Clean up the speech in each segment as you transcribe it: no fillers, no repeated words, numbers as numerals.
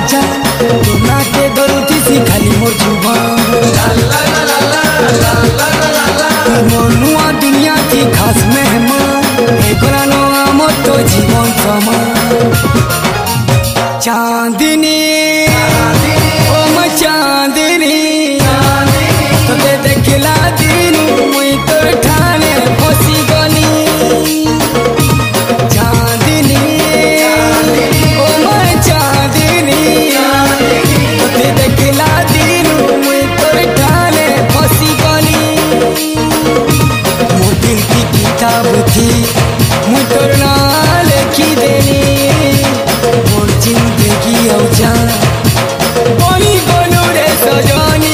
जा तो नाके धरुती सी खाली मोर जुबान मनुआ दुनिया की खास मेहमान एकरा नो आमो तो जीवन समान चांदनी ओ म चांदनी तो दे देखला दिन मुई तो ठाने फसी गली चांदनी ओ म चांदनी तो दे देखला दिन मुई तो ठाने फसी गली मोर दिल की किताब थी मुई तोर नाम लिखी देनी मोर जिंदगी औ जान बनी गलू रे सजनी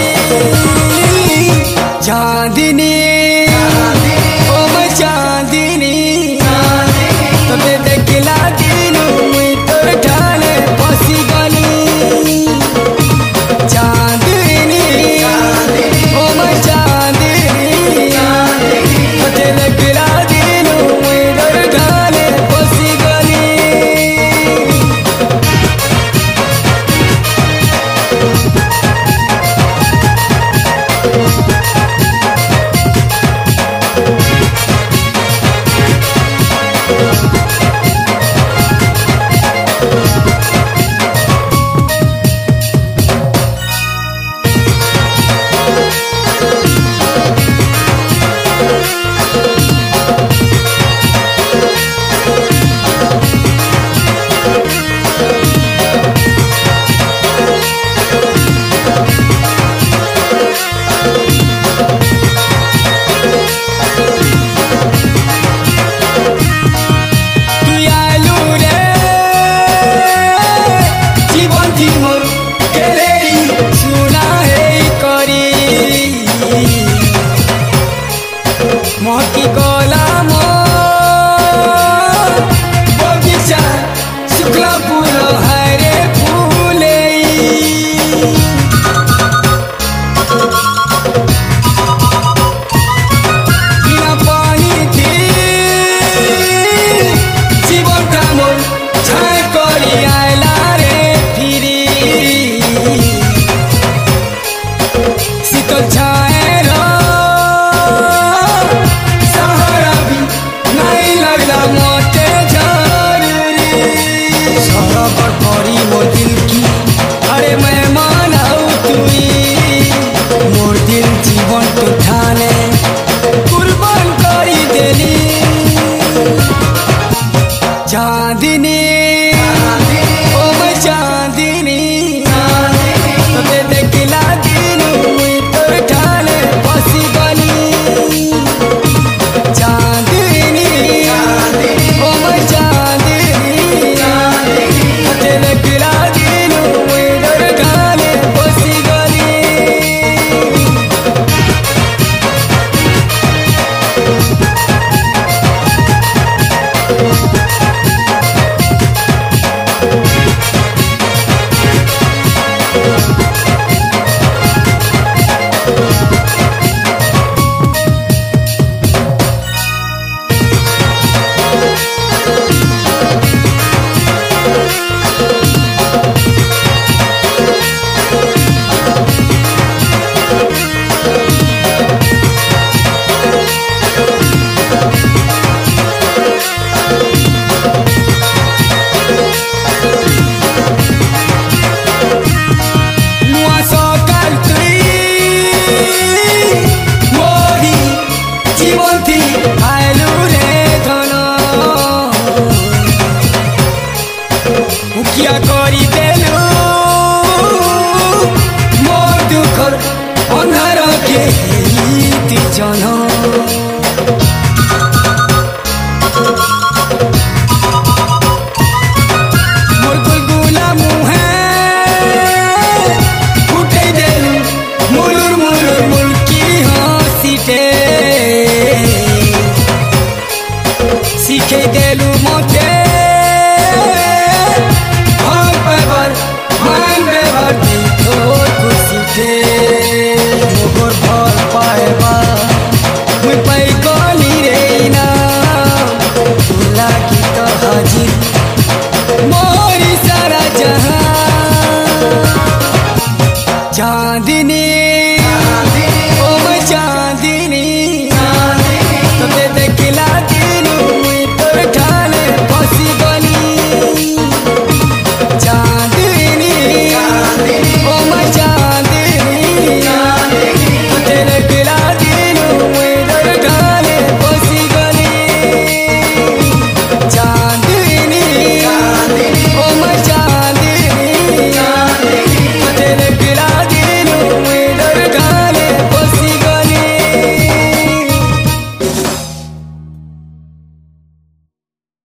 चांदनी ओ म चांदनी तबे देखला दिन मुई तोर ठाने फसी गली चांदनी ओ म चांदनी तबे देखला दिन मुई तोर ठाने फसी गली मोती कोला मो बगीचा शुक्ला फूल हरे फूले बिना पानी थी जीवन का मोर छाय करी आयला रे फिरी शीतल छाय मोर दिल की अरे मेहमान आओ तुई मोर दिल जीवन तो ठाने कुर्बान करी देली चांदनी ओ म चांदनी तबे देखला दिन मुई तोर ठाने फसी गली चांदनी ओ म चांदनी तबे देखला दिन मुई तोर ठाने फसी गली क्या करी देलू मोर दुखर अंधार के जन